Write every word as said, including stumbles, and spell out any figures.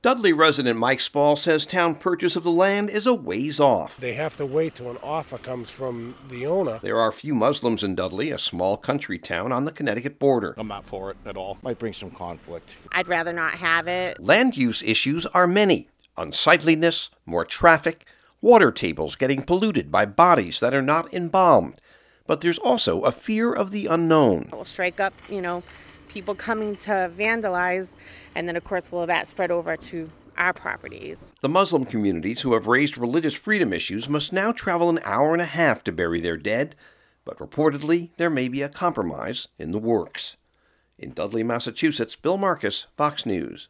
Dudley resident Mike Spall says town purchase of the land is a ways off. They have to wait till an offer comes from the owner. There are few Muslims in Dudley, a small country town on the Connecticut border. I'm not for it at all. Might bring some conflict. I'd rather not have it. Land use issues are many. Unsightliness, more traffic, water tables getting polluted by bodies that are not embalmed. But there's also a fear of the unknown. We'll strike up, you know, people coming to vandalize, and then of course will that spread over to our properties. The Muslim communities who have raised religious freedom issues must now travel an hour and a half to bury their dead, but reportedly there may be a compromise in the works. In Dudley, Massachusetts, Bill Marcus, Fox News.